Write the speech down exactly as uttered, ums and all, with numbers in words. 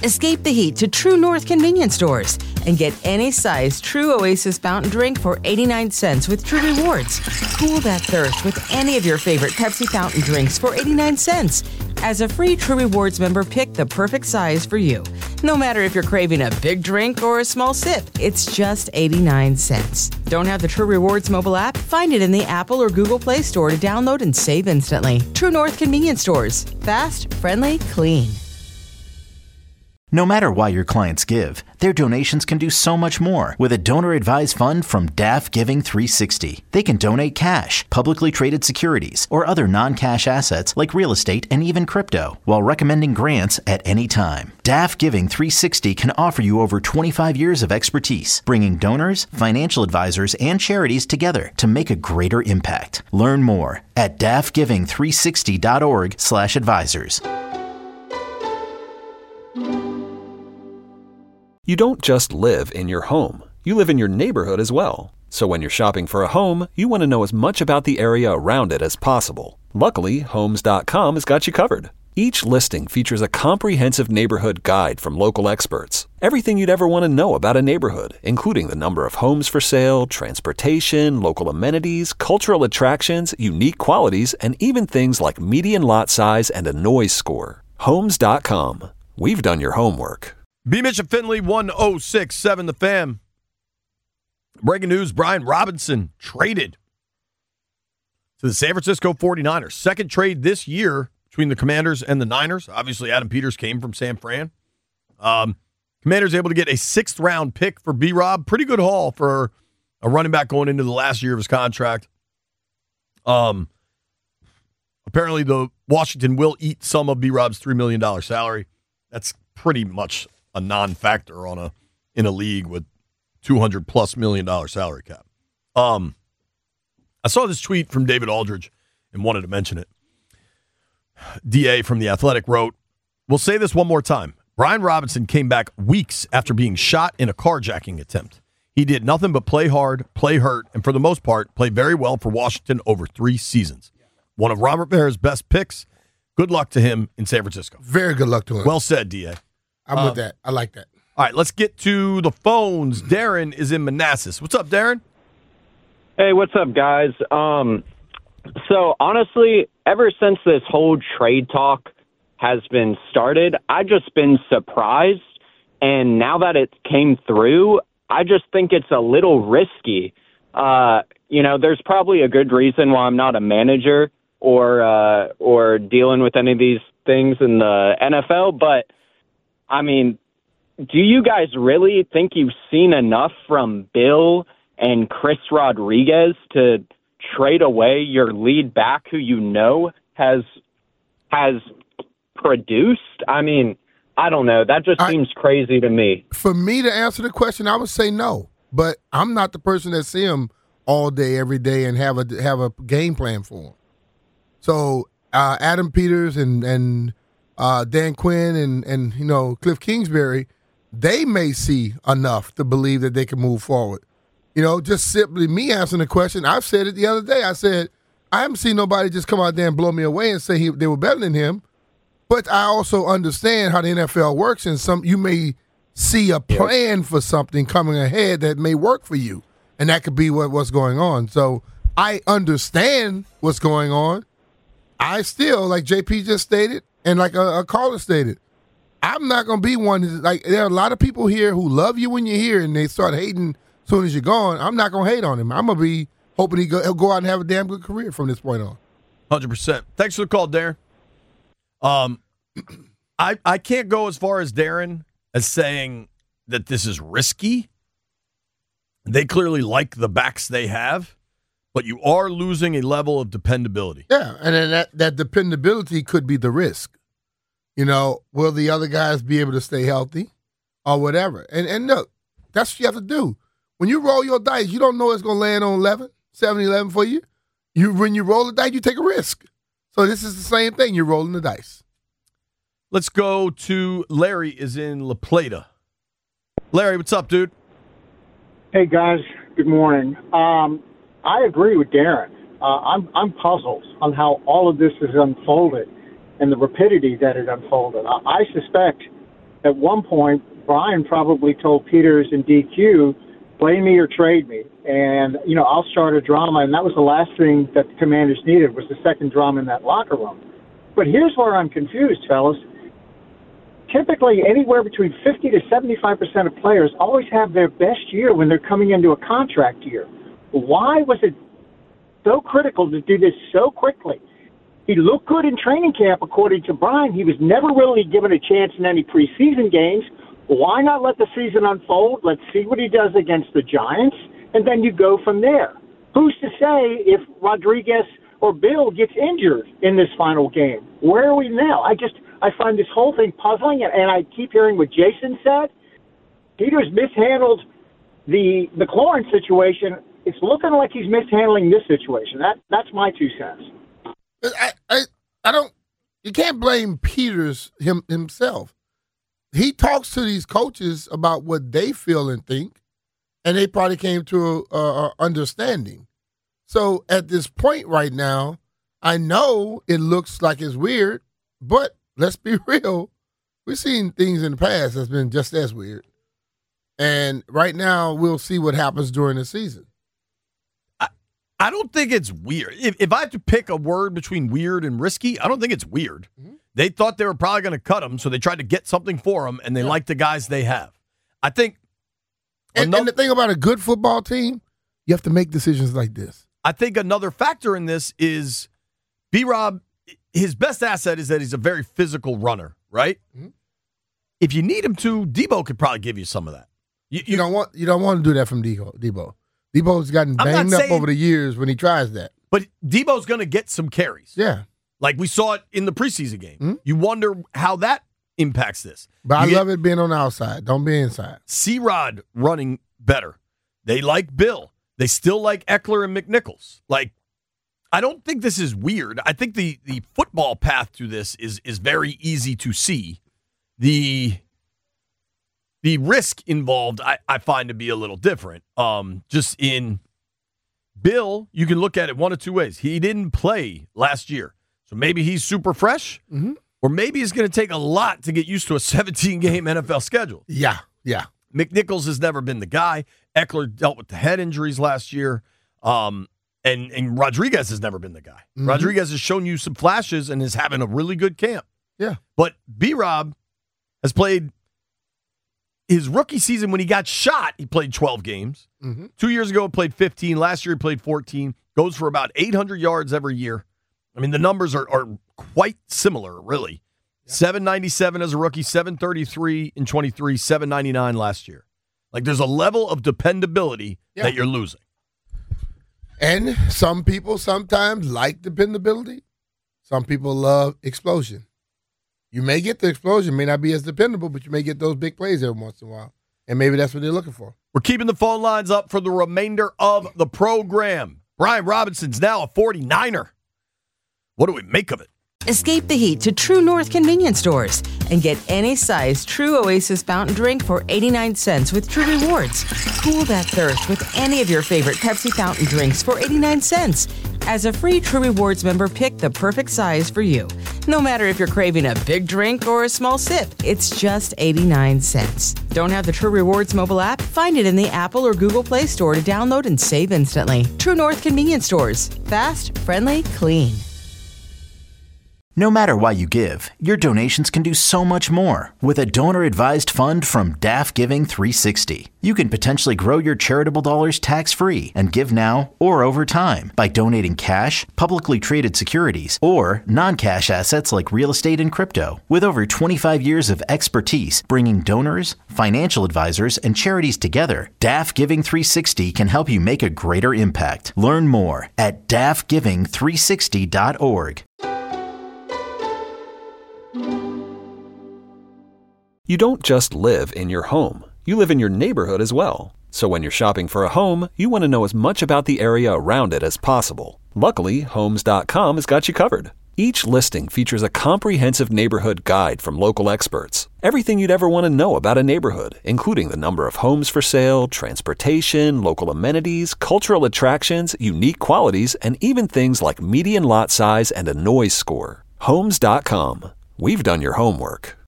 Escape the heat to True North convenience stores and get any size True Oasis fountain drink for eighty-nine cents with True Rewards. Cool that thirst with any of your favorite Pepsi fountain drinks for eighty-nine cents. As a free True Rewards member, pick the perfect size for you. No matter if you're craving a big drink or a small sip, it's just eighty-nine cents. Don't have the True Rewards mobile app? Find it in the Apple or Google Play Store to download and save instantly. True North convenience stores. Fast, friendly, clean. No matter why your clients give, their donations can do so much more with a donor-advised fund from D A F Giving three sixty. They can donate cash, publicly traded securities, or other non-cash assets like real estate and even crypto, while recommending grants at any time. D A F Giving three sixty can offer you over twenty-five years of expertise, bringing donors, financial advisors, and charities together to make a greater impact. Learn more at D A F giving three sixty dot org slash advisors. You don't just live in your home. You live in your neighborhood as well. So when you're shopping for a home, you want to know as much about the area around it as possible. Luckily, Homes dot com has got you covered. Each listing features a comprehensive neighborhood guide from local experts. Everything you'd ever want to know about a neighborhood, including the number of homes for sale, transportation, local amenities, cultural attractions, unique qualities, and even things like median lot size and a noise score. Homes dot com. We've done your homework. B. Mitch and Finley, one oh six point seven The Fan. Breaking news, Brian Robinson traded to the San Francisco forty-niners. Second trade this year between the Commanders and the Niners. Obviously, Adam Peters came from San Fran. Um, Commanders able to get a sixth-round pick for B-Rob. Pretty good haul for a running back going into the last year of his contract. Um, apparently, the Washington will eat some of B-Rob's three million dollars salary. That's pretty much a non-factor on a in a league with two hundred plus million dollar salary cap. Um, I saw this tweet from David Aldridge and wanted to mention it. D A from The Athletic wrote, "We'll say this one more time. Brian Robinson came back weeks after being shot in a carjacking attempt. He did nothing but play hard, play hurt, and for the most part, play very well for Washington over three seasons. One of Robert Rivera's best picks. Good luck to him in San Francisco." Very good luck to him. Well said, D A. I'm uh, with that. I like that. All right, let's get to the phones. Darren is in Manassas. What's up, Darren? Hey, what's up, guys? Um, so, honestly, ever since this whole trade talk has been started, I've just been surprised. And now that it came through, I just think it's a little risky. Uh, you know, there's probably a good reason why I'm not a manager or uh, or dealing with any of these things in the N F L, but I mean, do you guys really think you've seen enough from Bill and Chris Rodriguez to trade away your lead back who you know has has produced? I mean, I don't know. That just I, seems crazy to me. For me to answer the question, I would say no. But I'm not the person that see him all day, every day, and have a have a game plan for him. So uh, Adam Peters and and uh, Dan Quinn and and you know Cliff Kingsbury, they may see enough to believe that they can move forward. You know, just simply me answering the question. I've said it the other day. I said I haven't seen nobody just come out there and blow me away and say he, they were better than him. But I also understand how the N F L works, and some you may see a plan for something coming ahead that may work for you, and that could be what, what's going on. So I understand what's going on. I still, like J P just stated, and like a, a caller stated, I'm not going to be one. That, like there are a lot of people here who love you when you're here, and they start hating as soon as you're gone. I'm not going to hate on him. I'm going to be hoping he go, he'll go out and have a damn good career from this point on. one hundred percent. Thanks for the call, Darren. Um, I I can't go as far as Darren as saying that this is risky. They clearly like the backs they have, but you are losing a level of dependability. Yeah, and then that, that dependability could be the risk. You know, will the other guys be able to stay healthy or whatever? And and look, that's what you have to do. When you roll your dice, you don't know it's going to land on eleven, seven, eleven for you. You When you roll the dice, you take a risk. So this is the same thing. You're rolling the dice. Let's go to Larry is in La Plata. Larry, what's up, dude? Hey, guys. Good morning. Um, I agree with Darren. Uh, I'm I'm puzzled on how all of this has unfolded and the rapidity that it unfolded. I, I suspect at one point, Brian probably told Peters and D Q, play me or trade me. And, you know, I'll start a drama. And that was the last thing that the Commanders needed was the second drama in that locker room. But here's where I'm confused, fellas. Typically, anywhere between fifty to seventy-five percent of players always have their best year when they're coming into a contract year. Why was it so critical to do this so quickly? He looked good in training camp, according to Brian. He was never really given a chance in any preseason games. Why not let the season unfold? Let's see what he does against the Giants, and then you go from there. Who's to say if Rodriguez or Bill gets injured in this final game? Where are we now? I just I find this whole thing puzzling, and, and I keep hearing what Jason said. Peters mishandled the McLaurin situation. It's looking like he's mishandling this situation. That that's my two cents. I, I, I don't. You can't blame Peters him himself. He talks to these coaches about what they feel and think, and they probably came to a, a understanding. So at this point right now, I know it looks like it's weird, but let's be real. We've seen things in the past that's been just as weird, and right now we'll see what happens during the season. I don't think it's weird. If, if I have to pick a word between weird and risky, I don't think it's weird. Mm-hmm. They thought they were probably going to cut him, so they tried to get something for him, and they yeah. like the guys they have. I think. And, another, and the thing about a good football team, you have to make decisions like this. I think another factor in this is B-Rob, his best asset is that he's a very physical runner, right? Mm-hmm. If you need him to, Debo could probably give you some of that. You, you, you don't want you don't want to do that from Debo. Debo. Debo's gotten banged up saying, over the years when he tries that. But Debo's going to get some carries. Yeah. Like we saw it in the preseason game. Mm-hmm. You wonder how that impacts this. But you I get, love it being on the outside. Don't be inside. C-Rod running better. They like Bill. They still like Eckler and McNichols. Like, I don't think this is weird. I think the the football path to this is is very easy to see. The The risk involved, I, I find to be a little different. Um, just in Bill, you can look at it one of two ways. He didn't play last year, so maybe he's super fresh, mm-hmm. or maybe it's going to take a lot to get used to a seventeen-game N F L schedule. Yeah, yeah. McNichols has never been the guy. Eckler dealt with the head injuries last year, um, and, and Rodriguez has never been the guy. Mm-hmm. Rodriguez has shown you some flashes and is having a really good camp. Yeah. But B-Rob has played his rookie season when he got shot, he played twelve games. Mm-hmm. Two years ago, he played fifteen. Last year, he played fourteen. Goes for about eight hundred yards every year. I mean, the numbers are, are quite similar, really. Yeah. seven ninety-seven as a rookie, seven thirty-three in twenty-three, seven ninety-nine last year. Like, there's a level of dependability yeah. that you're losing. And some people sometimes like dependability. Some people love explosion. You may get the explosion, may not be as dependable, but you may get those big plays every once in a while. And maybe that's what they're looking for. We're keeping the phone lines up for the remainder of the program. Brian Robinson's now a forty-niner. What do we make of it? Escape the heat to True North convenience stores and get any size True Oasis fountain drink for eighty-nine cents with True Rewards. Cool that thirst with any of your favorite Pepsi fountain drinks for eighty-nine cents. As a free True Rewards member, pick the perfect size for you. No matter if you're craving a big drink or a small sip, it's just eighty-nine cents. Don't have the True Rewards mobile app? Find it in the Apple or Google Play Store to download and save instantly. True North convenience stores. Fast, friendly, clean. No matter what you give, your donations can do so much more with a donor-advised fund from D A F Giving three sixty. You can potentially grow your charitable dollars tax-free and give now or over time by donating cash, publicly traded securities, or non-cash assets like real estate and crypto. With over twenty-five years of expertise bringing donors, financial advisors, and charities together, D A F Giving three sixty can help you make a greater impact. Learn more at D A F giving three sixty dot org. You don't just live in your home. You live in your neighborhood as well. So when you're shopping for a home, you want to know as much about the area around it as possible. Luckily, Homes dot com has got you covered. Each listing features a comprehensive neighborhood guide from local experts. Everything you'd ever want to know about a neighborhood, including the number of homes for sale, transportation, local amenities, cultural attractions, unique qualities, and even things like median lot size and a noise score. Homes dot com. We've done your homework.